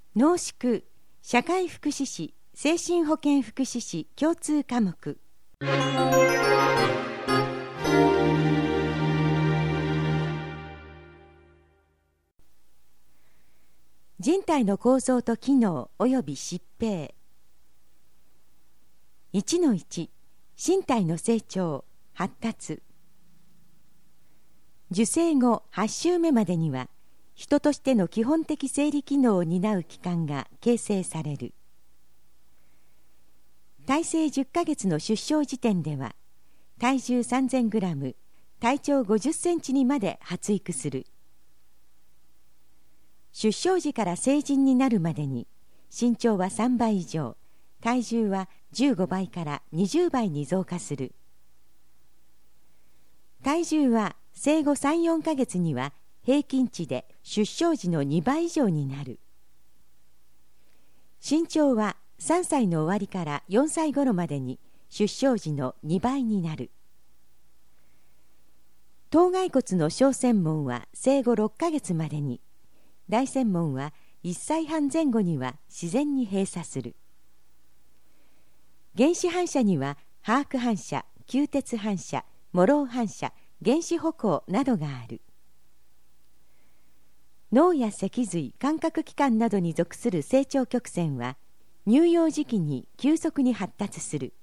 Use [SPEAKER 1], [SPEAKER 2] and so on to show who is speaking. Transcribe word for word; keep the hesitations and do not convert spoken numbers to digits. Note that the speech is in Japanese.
[SPEAKER 1] 濃縮社会福祉士精神保健福祉士共通科目。人体の構造と機能及び疾病。 いちのいち 身体の成長発達。受精後はち週目までには人としての基本的生理機能を担う器官が形成される。胎生じゅっかげつの出生時点では体重さんぜんグラム、体長ごじゅっセンチにまで発育する。出生時から成人になるまでに身長はさんばい以上、体重はじゅうごばいからにじゅうばいに増加する。体重は生後さん、よんかげつには平均値で出生時のにばい以上になる。身長はさんさいの終わりからよんさい頃までに出生時のにばいになる。頭蓋骨の小繊門は生後ろっかげつまでに、大繊門はいっさいはん前後には自然に閉鎖する。原始反射にはハーク反射、吸鉄反射、モロー反射、原始歩行などがある。脳や脊髄、感覚器官などに属する成長曲線は乳幼時期に急速に発達する。